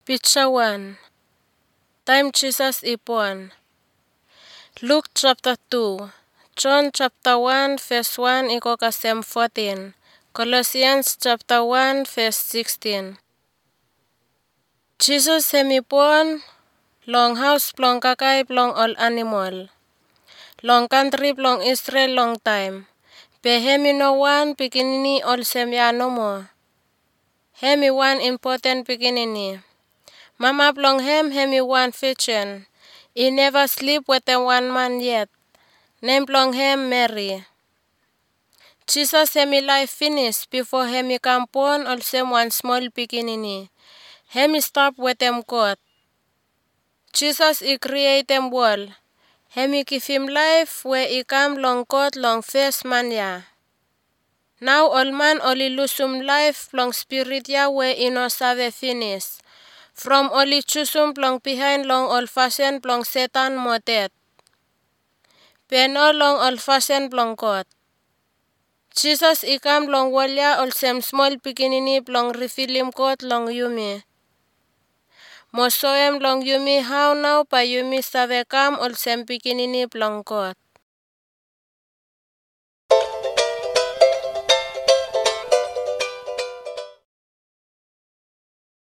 Picture 1. Time Jesus is born. Luke chapter 2. John chapter 1 verse 1 iko kasem 14. Colossians chapter 1 verse 16. Jesus hemi born long house plong kakai plong all animal. Long country plong Israel long time. Pe hemi no one pikinini all sem ya no more. Hemi one important pikinini. Mama plong hemi one virgin. He never sleep with a one man yet. Name plong Mary. Jesus hemi life finish before hemi come born all same one small pikinini. Hemi stop with them God. Jesus he create them world. Hemi give him life where he come long God long first man ya. Now all man only lose life long spirit ya where he no save finish. From only choosum plong behind long old fashioned plong Satan mo dead. Pe no long old fashioned plong God. Jesus he come long walya all same small beginning plong reveal him God long yumi. Mo show him long yumi how now pa yumi save come all same beginning plong God.